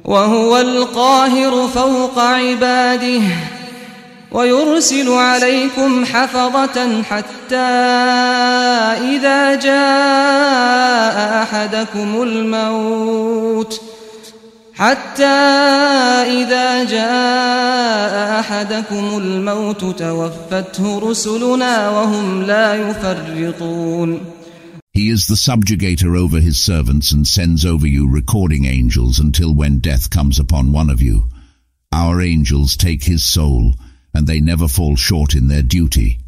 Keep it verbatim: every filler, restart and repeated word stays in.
وهو القاهر فوق عباده ويرسل عليكم حفظة حتى إذا جاء أحدكم الموت حتى إذا جاء أحدكم الموت توفته رسلنا وهم لا يفرطون. He is the subjugator over his servants and sends over you recording angels until when death comes upon one of you. Our angels take his soul, and they never fall short in their duty.